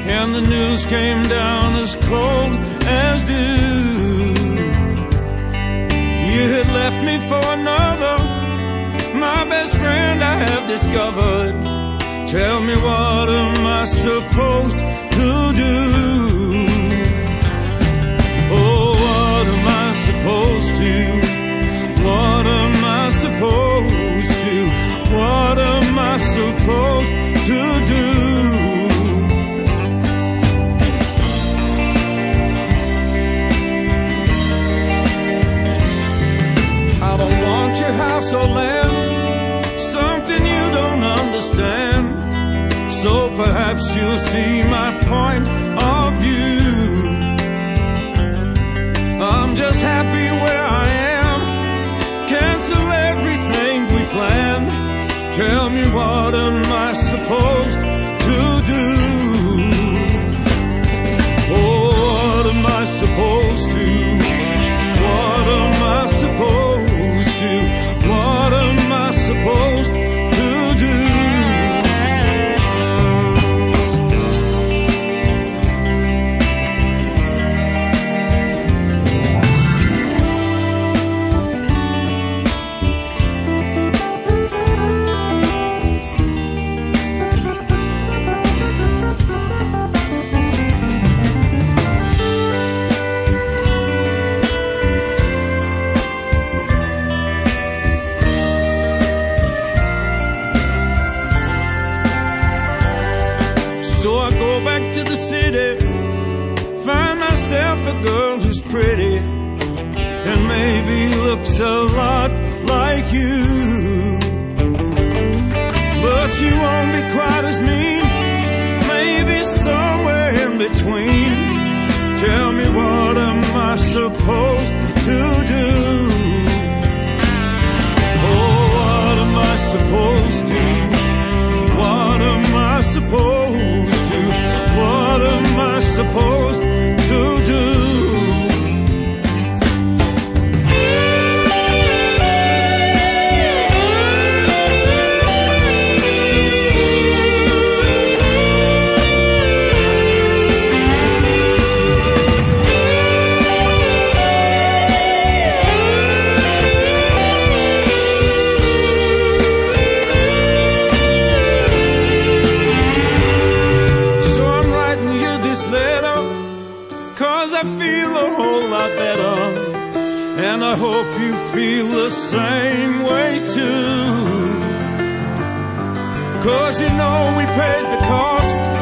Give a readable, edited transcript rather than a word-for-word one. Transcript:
and the news came down as cold as dew. You had left me for another, my best friend I have discovered. Tell me, what am I supposed to do? Oh, what am I supposed to? What am I supposed to? What am I supposed to do? I don't want your house or land, something you don't understand. So perhaps you'll see my point of view. I'm just happy where I am. Cancel everything we planned. Tell me, what am I supposed to do? Oh, what am I supposed to? What am I supposed to? What am I supposed to do? So I go back to the city, find myself a girl who's pretty and maybe looks a lot like you. But she won't be quite as mean, maybe somewhere in between. Tell me, what am I supposed to do? Oh, what am I supposed to? What am I supposed to? What am I supposed to do? And I hope you feel the same way too. 'Cause you know we paid the cost